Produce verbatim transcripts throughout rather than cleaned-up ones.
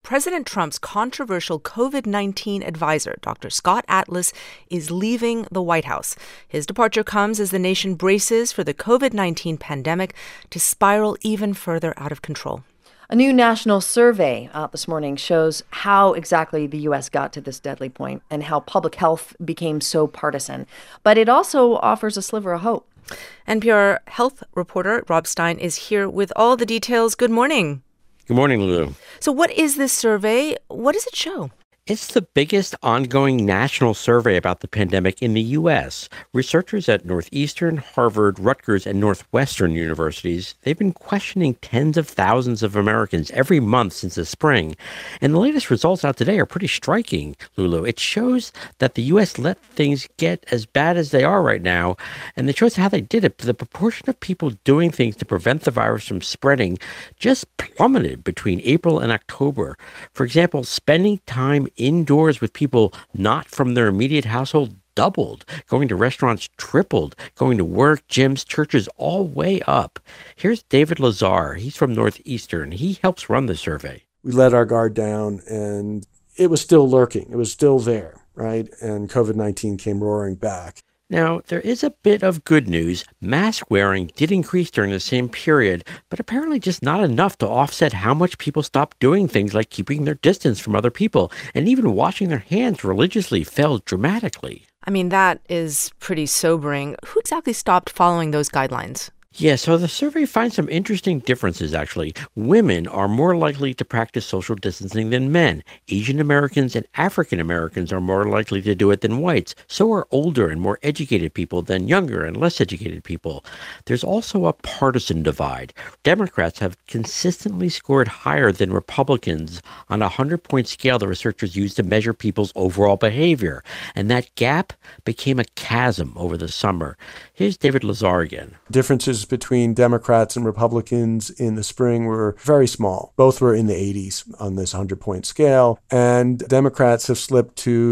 President Trump's controversial COVID nineteen advisor, Doctor Scott Atlas, is leaving the White House. His departure comes as the nation braces for the COVID nineteen pandemic to spiral even further out of control. A new national survey out this morning shows how exactly the U S got to this deadly point and how public health became so partisan. But it also offers a sliver of hope. N P R health reporter Rob Stein is here with all the details. Good morning. Good morning, Lulu. So what is this survey? What does it show? It's the biggest ongoing national survey about the pandemic in the U S. Researchers at Northeastern, Harvard, Rutgers, and Northwestern universities, they've been questioning tens of thousands of Americans every month since the spring. And the latest results out today are pretty striking, Lulu. It shows that the U S let things get as bad as they are right now, and it shows how they did it. The proportion of people doing things to prevent the virus from spreading just plummeted between April and October. For example, spending time indoors with people not from their immediate household doubled. Going to restaurants tripled. Going to work, gyms, churches, all way up. Here's David Lazar. He's from Northeastern. He helps run the survey. We let our guard down, and it was still lurking. It was still there, right? And COVID nineteen came roaring back. Now, there is a bit of good news. Mask wearing did increase during the same period, but apparently just not enough to offset how much people stopped doing things like keeping their distance from other people, and even washing their hands religiously fell dramatically. I mean, that is pretty sobering. Who exactly stopped following those guidelines? Yeah, so the survey finds some interesting differences, actually. Women are more likely to practice social distancing than men. Asian Americans and African Americans are more likely to do it than whites. So are older and more educated people than younger and less educated people. There's also a partisan divide. Democrats have consistently scored higher than Republicans on a hundred-point scale the researchers used to measure people's overall behavior. And that gap became a chasm over the summer. Here's David Lazar again. Differences between Democrats and Republicans in the spring were very small. Both were in the eighties on this hundred-point scale. And Democrats have slipped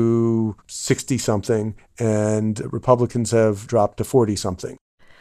to sixty-something, and Republicans have dropped to forty-something.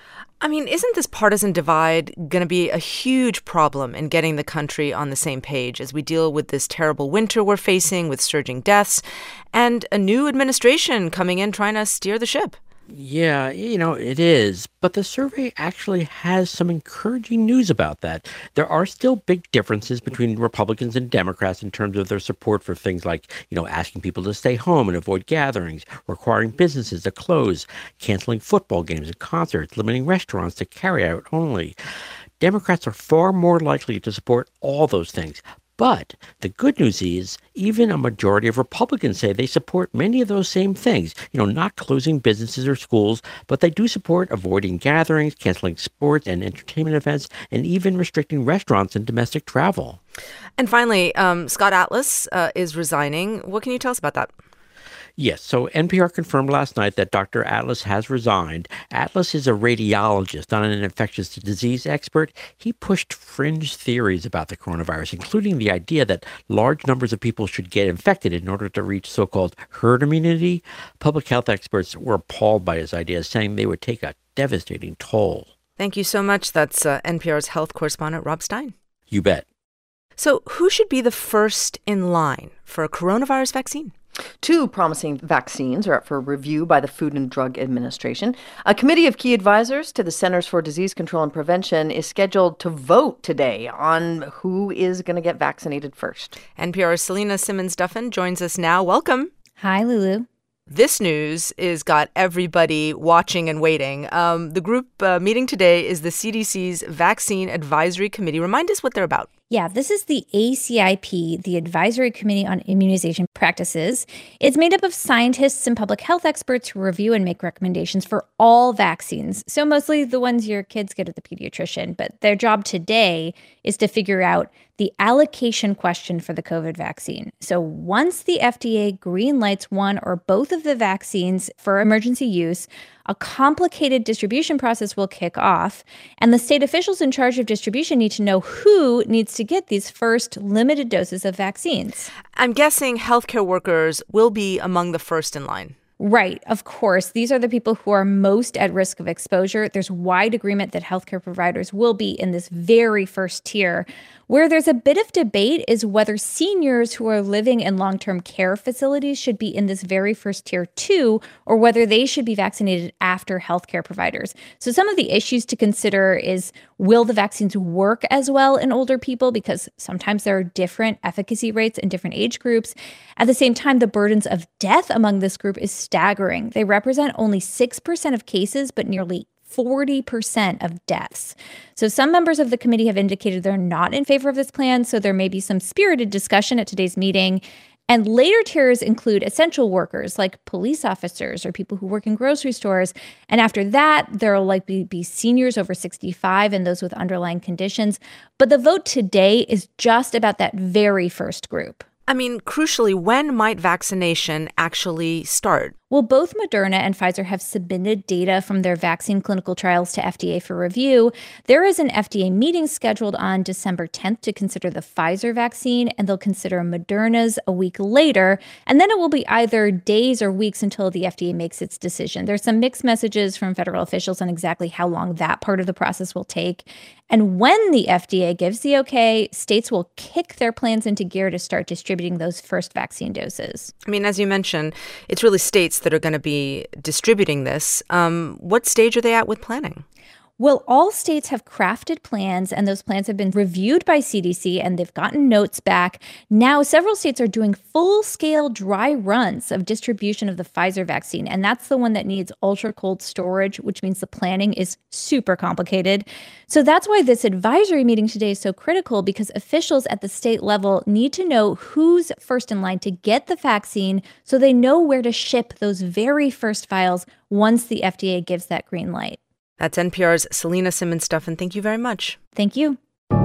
I mean, isn't this partisan divide going to be a huge problem in getting the country on the same page as we deal with this terrible winter we're facing with surging deaths and a new administration coming in trying to steer the ship? Yeah, you know, it is. But the survey actually has some encouraging news about that. There are still big differences between Republicans and Democrats in terms of their support for things like, you know, asking people to stay home and avoid gatherings, requiring businesses to close, canceling football games and concerts, limiting restaurants to carry out only. Democrats are far more likely to support all those things. But the good news is even a majority of Republicans say they support many of those same things, you know, not closing businesses or schools, but they do support avoiding gatherings, canceling sports and entertainment events, and even restricting restaurants and domestic travel. And finally, um, Scott Atlas uh, is resigning. What can you tell us about that? Yes, so N P R confirmed last night that Doctor Atlas has resigned. Atlas is a radiologist, not an infectious disease expert. He pushed fringe theories about the coronavirus, including the idea that large numbers of people should get infected in order to reach so-called herd immunity. Public health experts were appalled by his ideas, saying they would take a devastating toll. Thank you so much. That's uh, N P R's health correspondent, Rob Stein. You bet. So who should be the first in line for a coronavirus vaccine? Two promising vaccines are up for review by the Food and Drug Administration. A committee of key advisors to the Centers for Disease Control and Prevention is scheduled to vote today on who is going to get vaccinated first. N P R's Selena Simmons-Duffin joins us now. Welcome. Hi, Lulu. This news is got everybody watching and waiting. Um, the group uh, meeting today is the C D C's Vaccine Advisory Committee. Remind us what they're about. Yeah, this is the A C I P, the Advisory Committee on Immunization Practices. It's made up of scientists and public health experts who review and make recommendations for all vaccines. So mostly the ones your kids get at the pediatrician. But their job today is to figure out the allocation question for the COVID vaccine. So once the F D A greenlights one or both of the vaccines for emergency use, a complicated distribution process will kick off, and the state officials in charge of distribution need to know who needs to get these first limited doses of vaccines. I'm guessing healthcare workers will be among the first in line. Right. Of course. These are the people who are most at risk of exposure. There's wide agreement that healthcare providers will be in this very first tier. Where there's a bit of debate is whether seniors who are living in long-term care facilities should be in this very first tier too, or whether they should be vaccinated after healthcare providers. So some of the issues to consider is, will the vaccines work as well in older people? Because sometimes there are different efficacy rates in different age groups. At the same time, the burdens of death among this group is staggering. They represent only six percent of cases, but nearly forty percent of deaths. So some members of the committee have indicated they're not in favor of this plan, so there may be some spirited discussion at today's meeting. And later tiers include essential workers like police officers or people who work in grocery stores. And after that, there will likely be seniors over sixty-five and those with underlying conditions. But the vote today is just about that very first group. I mean, crucially, when might vaccination actually start? Well, both Moderna and Pfizer have submitted data from their vaccine clinical trials to F D A for review. There is an F D A meeting scheduled on December tenth to consider the Pfizer vaccine, and they'll consider Moderna's a week later. And then it will be either days or weeks until the F D A makes its decision. There's some mixed messages from federal officials on exactly how long that part of the process will take. And when the F D A gives the okay, states will kick their plans into gear to start distributing those first vaccine doses. I mean, as you mentioned, it's really states that are going to be distributing this. Um, what stage are they at with planning? Well, all states have crafted plans, and those plans have been reviewed by C D C, and they've gotten notes back. Now, several states are doing full-scale dry runs of distribution of the Pfizer vaccine, and that's the one that needs ultra-cold storage, which means the planning is super complicated. So that's why this advisory meeting today is so critical, because officials at the state level need to know who's first in line to get the vaccine so they know where to ship those very first vials once the F D A gives that green light. That's N P R's Selena Simmons-Stuffin. Thank you very much. Thank you.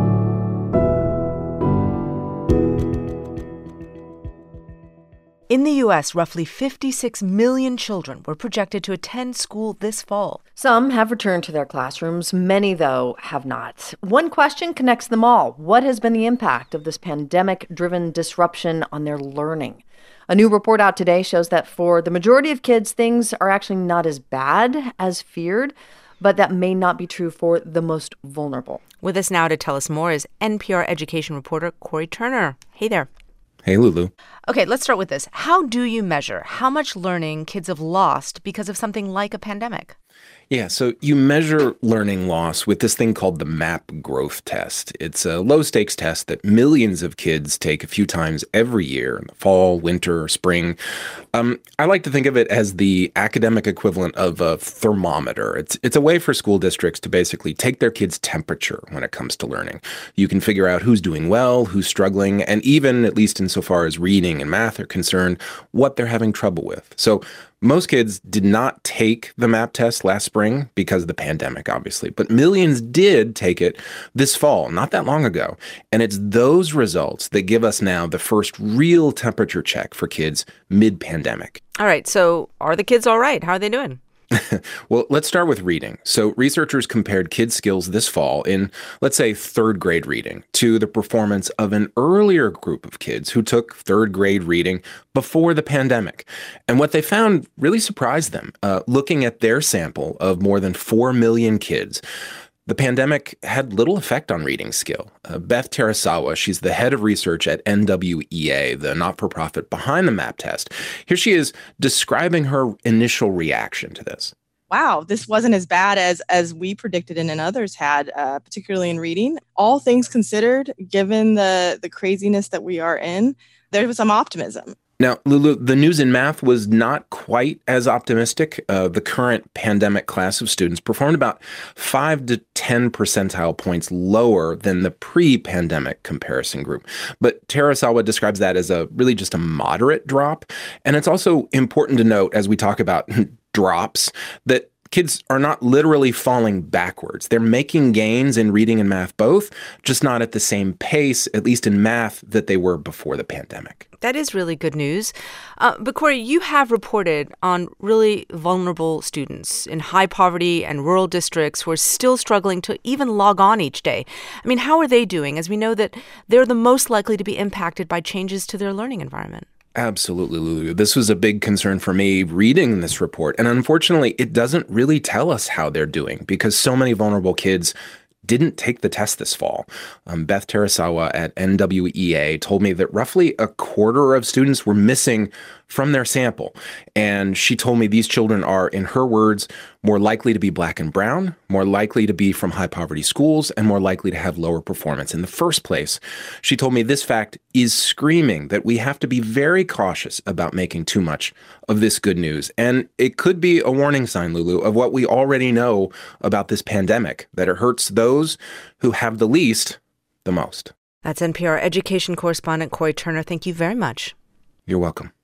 In the U S, roughly fifty-six million children were projected to attend school this fall. Some have returned to their classrooms. Many, though, have not. One question connects them all. What has been the impact of this pandemic-driven disruption on their learning? A new report out today shows that for the majority of kids, things are actually not as bad as feared, but that may not be true for the most vulnerable. With us now to tell us more is N P R education reporter Cory Turner. Hey there. Hey, Lulu. Okay, let's start with this. How do you measure how much learning kids have lost because of something like a pandemic? Yeah, so you measure learning loss with this thing called the MAP growth test. It's a low-stakes test that millions of kids take a few times every year, in the fall, winter, spring. Um, I like to think of it as the academic equivalent of a thermometer. It's it's a way for school districts to basically take their kids' temperature when it comes to learning. You can figure out who's doing well, who's struggling, and even, at least insofar as reading and math are concerned, what they're having trouble with. So most kids did not take the MAP test last spring because of the pandemic, obviously, but millions did take it this fall, not that long ago. And it's those results that give us now the first real temperature check for kids mid-pandemic. All right, so are the kids all right? How are they doing? Well, let's start with reading. So researchers compared kids' skills this fall in, let's say, third grade reading to the performance of an earlier group of kids who took third grade reading before the pandemic. And what they found really surprised them, uh, looking at their sample of more than four million kids. The pandemic had little effect on reading skill. Uh, Beth Terasawa, she's the head of research at N W E A, the not-for-profit behind the MAP test. Here she is describing her initial reaction to this. Wow, this wasn't as bad as as we predicted and, and others had, uh, particularly in reading. All things considered, given the, the craziness that we are in, there was some optimism. Now, Lulu, the news in math was not quite as optimistic. Uh, the current pandemic class of students performed about five to ten percentile points lower than the pre-pandemic comparison group. But Terasawa describes that as a really just a moderate drop. And it's also important to note, as we talk about drops, that kids are not literally falling backwards. They're making gains in reading and math both, just not at the same pace, at least in math, that they were before the pandemic. That is really good news. Uh, but Cory, you have reported on really vulnerable students in high poverty and rural districts who are still struggling to even log on each day. I mean, how are they doing, as we know that they're the most likely to be impacted by changes to their learning environment? Absolutely, Lulu. This was a big concern for me reading this report. And unfortunately, it doesn't really tell us how they're doing because so many vulnerable kids didn't take the test this fall. Um, Beth Terasawa at N W E A told me that roughly a quarter of students were missing from their sample. And she told me these children are, in her words, more likely to be black and brown, more likely to be from high poverty schools, and more likely to have lower performance in the first place. She told me this fact is screaming that we have to be very cautious about making too much of this good news. And it could be a warning sign, Lulu, of what we already know about this pandemic, that it hurts those who have the least the most. That's N P R education correspondent Cory Turner. Thank you very much. You're welcome.